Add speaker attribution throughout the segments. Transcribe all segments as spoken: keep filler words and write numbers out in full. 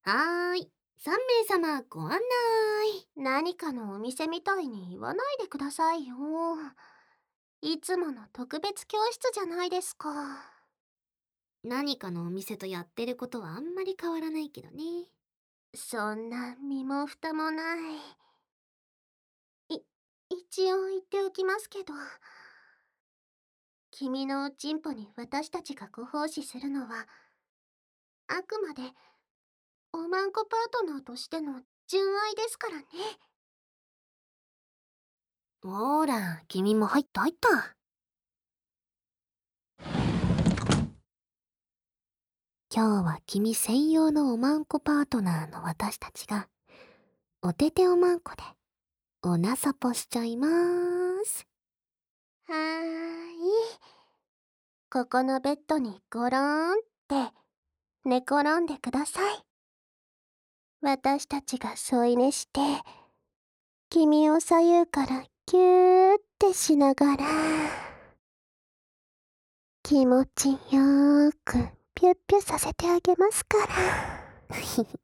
Speaker 1: はーい。さんめい様ご案内。
Speaker 2: 何かのお店みたいに言わないでくださいよ。いつもの特別教室じゃないですか。
Speaker 1: 何かのお店とやってることはあんまり変わらないけどね。
Speaker 2: そんな身も蓋もない。い、一応言っておきますけど、君のおちんぽに私たちがご奉仕するのは、あくまでおまんこパートナーとしての純愛ですからね。
Speaker 1: ほーら、君も入った入った。今日は君専用のおまんこパートナーの私たちが、おてておまんこで、おなさぽしちゃいまーす。
Speaker 2: はーい。ここのベッドにゴローンって寝転んでください。私たちが添い寝して、君を左右からキューってしながら、気持ちよーくピュッピュさせてあげますから。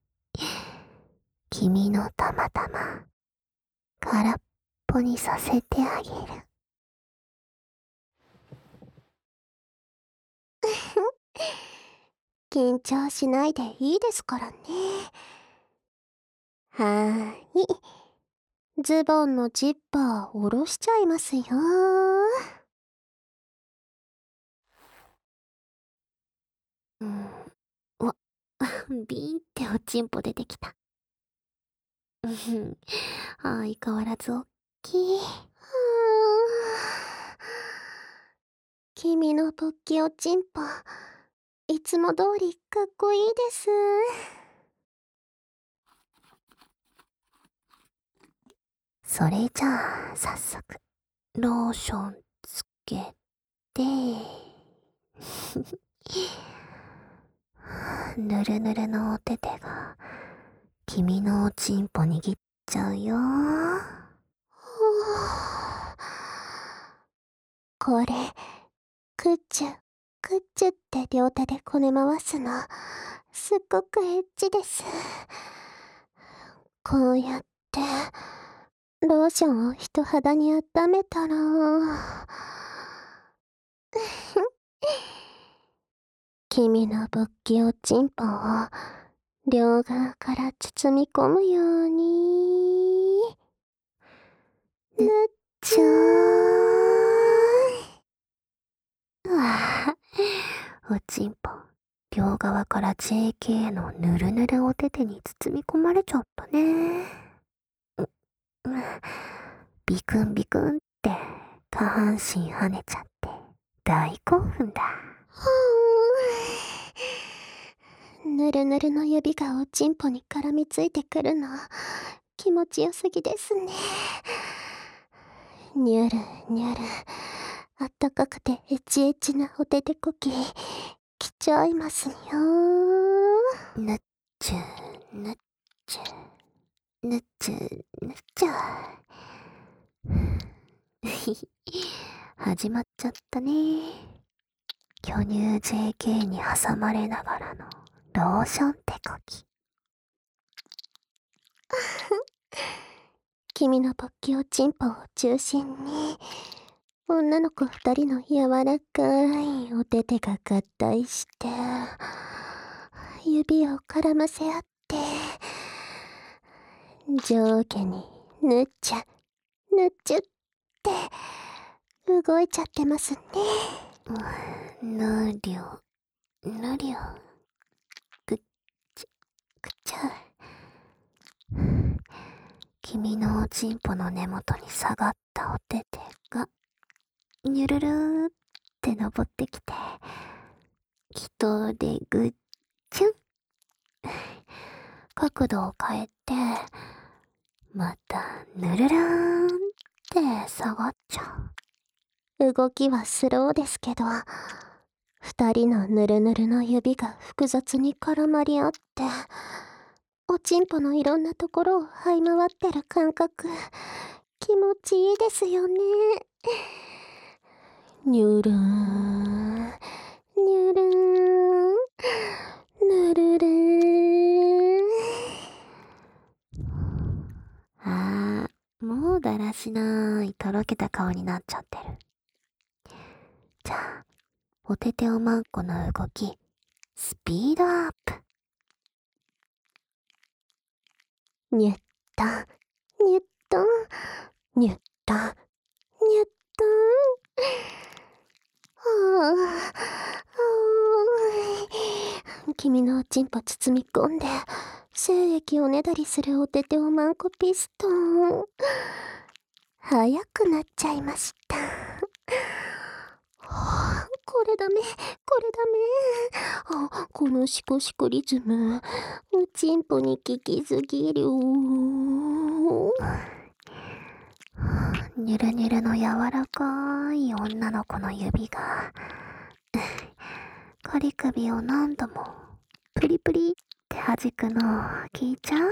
Speaker 1: 君のたまたま、空っぽにさせてあげる。
Speaker 2: 緊張しないでいいですからね。はーい。ズボンのジッパー下ろしちゃいますよ。
Speaker 1: うん。わ、ビーンっておちんぽ出てきた。うん。相変わらずおっきい。
Speaker 2: 君の勃起おちんぽ、いつも通りかっこいいです。
Speaker 1: それじゃあ、早速、ローションつけて、ぬるぬるのおててが、君のおちんぽ握っちゃうよ。
Speaker 2: これ、くっちゅ、くっちゅって両手でこね回すの、すっごくエッチです。こうやって、ローションを人肌に温めたら、君の勃起おちんぽを両側から包み込むように、ぬっちゃー。
Speaker 1: うわぁ、おちんぽ、両側から ジェーケー のぬるぬるおててに包み込まれちゃったね。う、うん、ビクンビクンって下半身跳ねちゃって大興奮だ。
Speaker 2: ぬるぬるの指がおちんぽに絡みついてくるの、気持ちよすぎですね。にゅるにゅる、あったかくてエチエチなおててこき、来ちゃいますよ。
Speaker 1: ぬっちゅぬっちゅぬっちゅぬっちゅ始まっちゃったね。巨乳 ジェーケー に挟まれながらのローション手こき。
Speaker 2: 君の勃起おちんぽを中心に、女の子二人の柔らかいおててが合体して、指を絡ませ合って、上下にぬっちゃ、ぬっちゅって動いちゃってますね。
Speaker 1: うん、ぬりょ、ぬりょ、ぐっちゃ、ぐっちゃ。君のおちんぽの根元に下がったおててが、にゅるるーって登ってきて、人でぐっちゅん。角度を変えて、またぬるるーんって下がっちゃ
Speaker 2: う。動きはスローですけど、二人のぬるぬるの指が複雑に絡まり合って、おちんぽのいろんなところを這い回ってる感覚、気持ちいいですよね。にゅるーん、にゅるーん、ぬるるーん。
Speaker 1: しないとろけた顔になっちゃってる。じゃあ、おてておまんこの動き、スピードアップ。
Speaker 2: にゅったにゅったにゅったにゅったはあ、君のおちんぽ包み込んで精液をねだりするおてておまんこピストン、早くなっちゃいました。はあ、これダメ、これダメ。あ、このシコシコリズム、おちんぽに効きすぎる。
Speaker 1: ニュルニュルの柔らかい女の子の指がカリ首を何度もプリプリって弾くの聞いちゃう？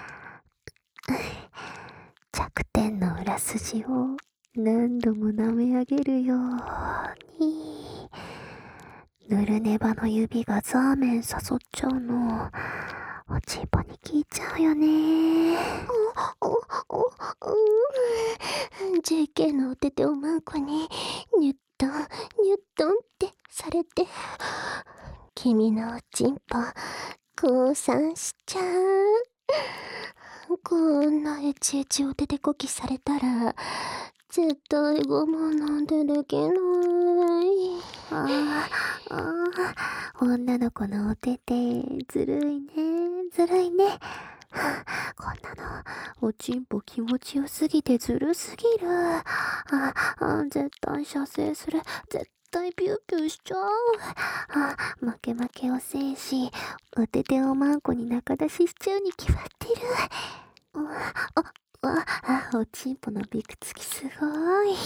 Speaker 1: 弱点の裏筋を何度も舐め上げるように、ぬるねばの指がザーメン誘っちゃうのおちんぽに効いちゃうよね。
Speaker 2: おおおお ジェーケー のおてておまんこにニュットンニュットンってされて、君のおちんぽ降参しちゃう。こんなエチエチおててこきされたら絶対我慢なんてできない。
Speaker 1: ああ、ああ、女の子のおててずるいね、ずるいね。こんなのおちんぽ気持ちよすぎてずるすぎる。ああ、絶対射精する、絶対ピューピューしちゃう。あ、負け負けおせいし、おてておまんこに仲出ししちゃうに決まってる。あ、あ、あ、おちんぽのびくつきすごい。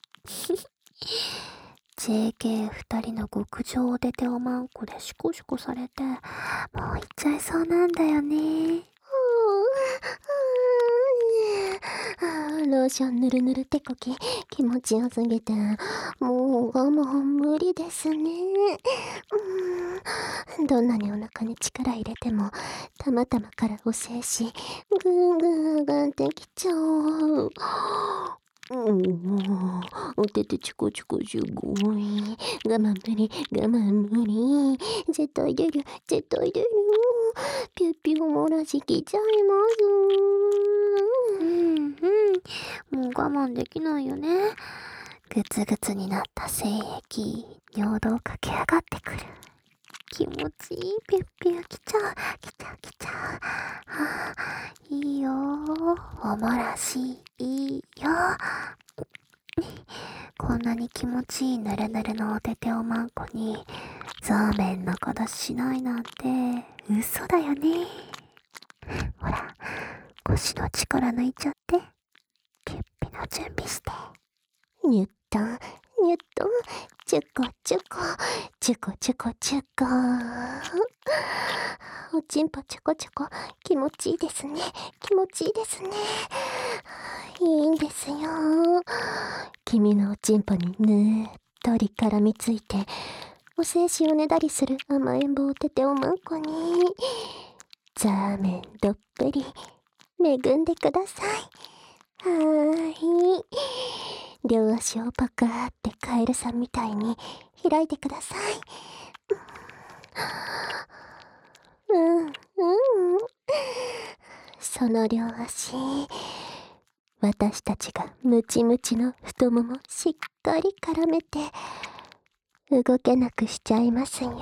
Speaker 1: ジェーケーふたりの極上おてておまんこでシコシコされて、もういっちゃいそうなんだよね。
Speaker 2: ローションぬるぬる手こき気持ちよすぎてもう我慢無理ですね。うん、どんなにお腹に力入れてもたまたまからお精子ぐんぐん上がってきちゃう。うん、おててチコチコすごい。我慢無理我慢無理。絶対出る絶対出る。ピュッピュ漏らしきちゃいます。
Speaker 1: うんうん、もう我慢できないよね。グツグツになった精液、尿道駆け上がってくる。気持ちいい、ピュッピュ来ちゃう来ちゃう来ちゃう。はあ、いいよ、おもらしいいよ。こんなに気持ちいいぬるぬるのおてておまんこにザーメン仲出ししないなんて嘘だよね。ほら、腰の力抜いちゃって、ピュッピの準備して。
Speaker 2: ニュットンニュットンチュコチュコチュコチュコチュコ。おちんぽチョコチョコ気持ちいいですね、気持ちいいですね。いいんですよ。君のおちんぽにぬーっとり絡みついてお精子をねだりする甘えん坊おてておまんこにザーメンどっぷり恵んでください。はーい、両足をパカーってカエルさんみたいに開いてください。うんうん、その両足、私たちがムチムチの太ももしっかり絡めて動けなくしちゃいますよ。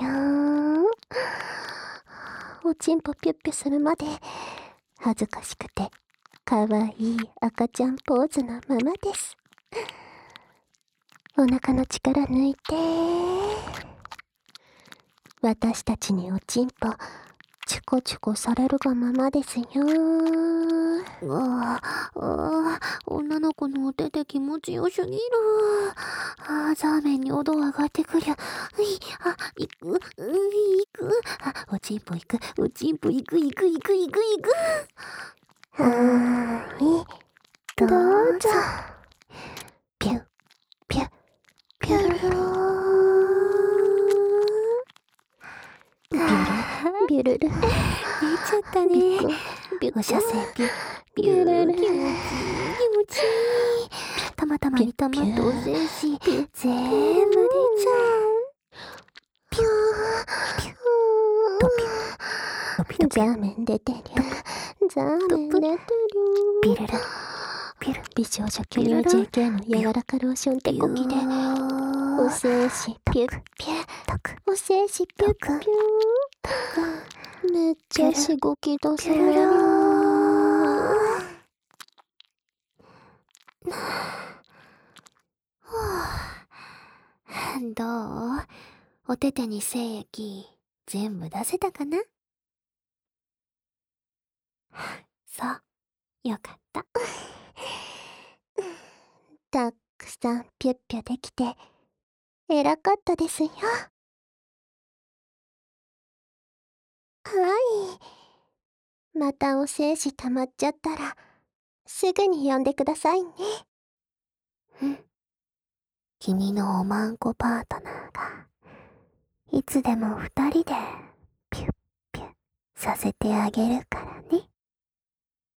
Speaker 2: おちんぽピュッピュするまで恥ずかしくてかわいい赤ちゃんポーズのままです。お腹の力抜いて、私たちにおちんぽチュコチュコされるがままですよ。
Speaker 1: うわあ、あ女の子のお手で気持ちよすぎる。あ、ザーメンにおど上がってくりゃ。うい、あ、いく、うい、いく。あ、おちんぽいく、おちんぽいく、いく、いく、いく、いく。
Speaker 2: はーい、どうぞ。
Speaker 1: ピュッ、ピュッ、ピュルルー。
Speaker 2: ピュルビュルル。
Speaker 1: 出ちゃったね。
Speaker 2: ビュ
Speaker 1: お射精ピュ
Speaker 2: ビュルル。
Speaker 1: 気持ちいい気持ちいい。たまたまにたまったお精子全部出ちゃう。
Speaker 2: ピューピュー
Speaker 1: ドピュドピドピ
Speaker 2: ザーメン出てる。ザーメン出てる。
Speaker 1: ビルルビル
Speaker 2: 美少女巨乳 ジェーケー の柔らかローション手こきでお精子ピュッピュッお精子ピュッピューめっちゃしごき出される。
Speaker 1: どう？お手手に精液全部出せたかな？そう、よかった。
Speaker 2: たくさんピュッピュできて偉かったですよ。はい。またお精子溜まっちゃったらすぐに呼んでくださいね。
Speaker 1: うん。君のおまんこパートナーがいつでも二人でピュッピュッさせてあげるから。